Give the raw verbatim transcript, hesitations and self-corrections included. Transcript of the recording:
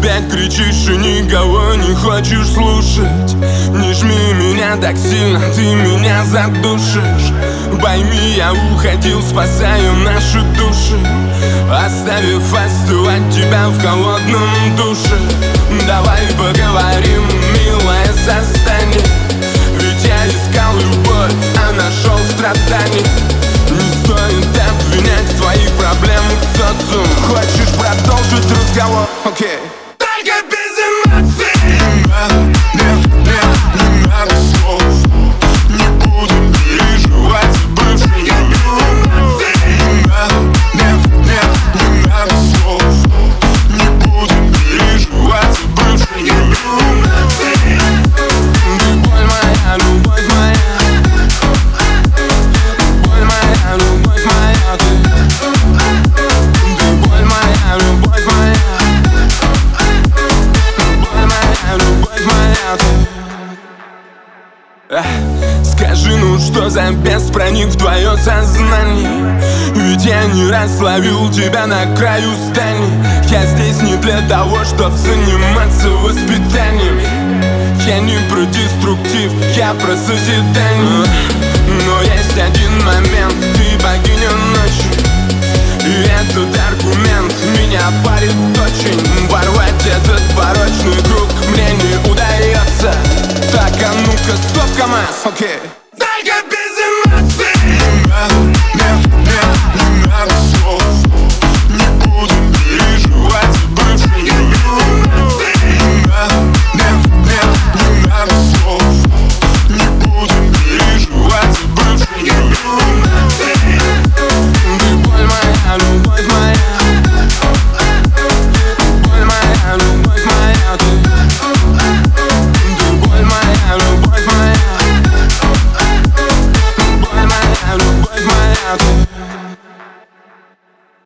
опять кричишь и никого не хочешь слушать. Не жми меня так сильно, ты меня задушишь. Пойми, я уходил, спасаю наши души, оставив остывать тебя в холодном душе. Давай поговорим, милое создание, ведь я искал любовь, а нашел страдания. Не стоит обвинять свои проблемы в социум. Хочешь продолжить разговор? Окей okay. Только без эмоций. Не надо, нет, нет, не надо слов. Не будем переживать за бывшую любовь. Не надо, нет, нет, не надо слов. Не будем переживать за бывшую любовь. Ты боль моя, любовь моя. Боль моя, любовь моя, ты. Ты боль моя, любовь моя. Боль моя, любовь моя, ты. Скажи, ну что за бес проник в твое сознание? Ведь я не раз ловил тебя на краю здания. Я здесь не для того, чтоб заниматься воспитанием. Я не про деструктив, я про созидание. Но есть один момент, ты богиня ночи, и этот аргумент меня парит очень. Порвать этот порочный круг мне не удается. Так, а ну-ка, стоп, КамАЗ, окей okay.